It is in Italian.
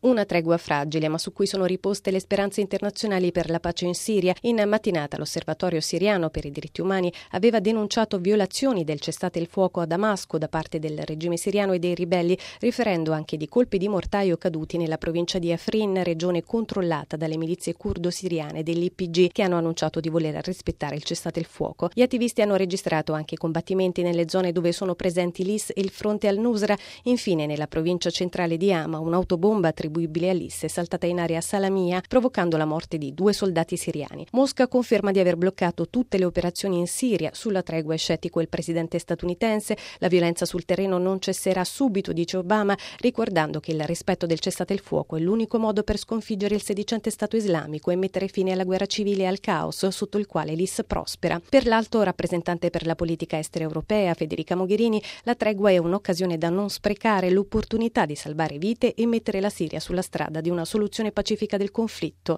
Una tregua fragile, ma su cui sono riposte le speranze internazionali per la pace in Siria. In mattinata l'Osservatorio siriano per i diritti umani aveva denunciato violazioni del cessate il fuoco a Damasco da parte del regime siriano e dei ribelli, riferendo anche di colpi di mortaio caduti nella provincia di Afrin, regione controllata dalle milizie curdo-siriane dell'YPG, che hanno annunciato di voler rispettare il cessate il fuoco. Gli attivisti hanno registrato anche combattimenti nelle zone dove sono presenti l'IS e il fronte al-Nusra. Infine, nella provincia centrale di Hama, un'autobomba attribuibile all'IS è saltata in area Salamia, provocando la morte di 2 soldati siriani. Mosca conferma di aver bloccato tutte le operazioni in Siria. Sulla tregua è scettico il presidente statunitense. La violenza sul terreno non cesserà subito, dice Obama, ricordando che il rispetto del cessate il fuoco è l'unico modo per sconfiggere il sedicente Stato islamico e mettere fine alla guerra civile e al caos sotto il quale l'IS prospera. Per l'alto rappresentante per la politica estera europea, Federica Mogherini, la tregua è un'occasione da non sprecare, l'opportunità di salvare vite e mettere la Siria sulla strada di una soluzione pacifica del conflitto.